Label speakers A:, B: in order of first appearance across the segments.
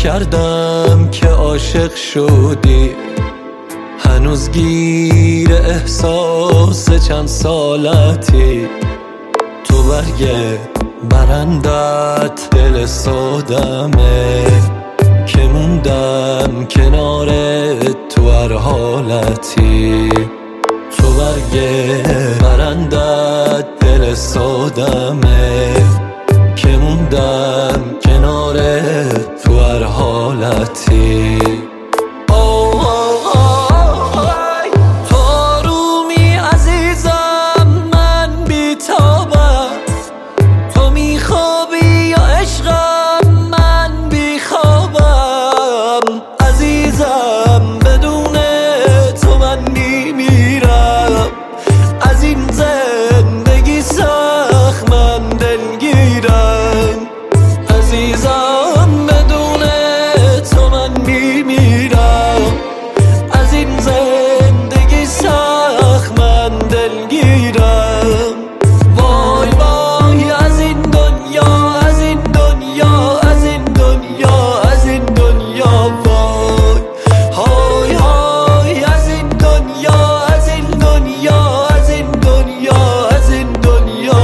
A: نکردم که عاشق شدی، هنوز گیر احساس چند سالتی. تو برگ برندت دل سادمه که موندم کنارت تو هر حالتی. تو برگ برندت دل سادمه که موندم کنارت تو هر حالتی. تو آرومی عزیزم، من بی‌تابم. تو میخوابی یا عشقم، من بیخوابم. عزیزم بدون تو من میمیرم، از این زندگی سخت من دلگیرم. عزیزم بدون تو من میمیرم، از این زندگی سخت من دلگیرم. وای وای از این دنیا، از این دنیا، از این دنیا، از این دنیا. وای های های از این دنیا، از این دنیا، از این دنیا، از این دنیا.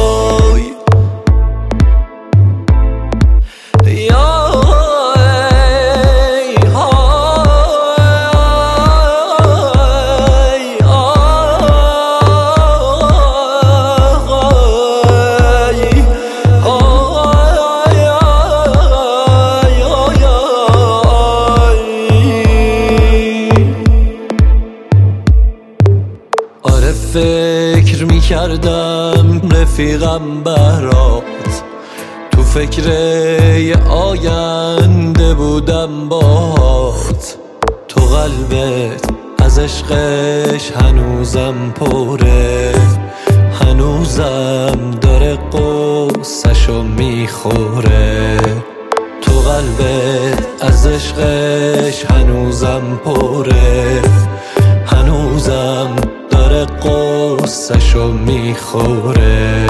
A: آره فکر میکردم رفیقم برات، تو فکر یه آینده بودم باهات. تو قلبت از عشقش هنوزم پره، هنوزم داره قصه‌شو میخوره. تو قلبت از عشقش هنوزم پره، هنوزم داره قصه‌شو میخوره.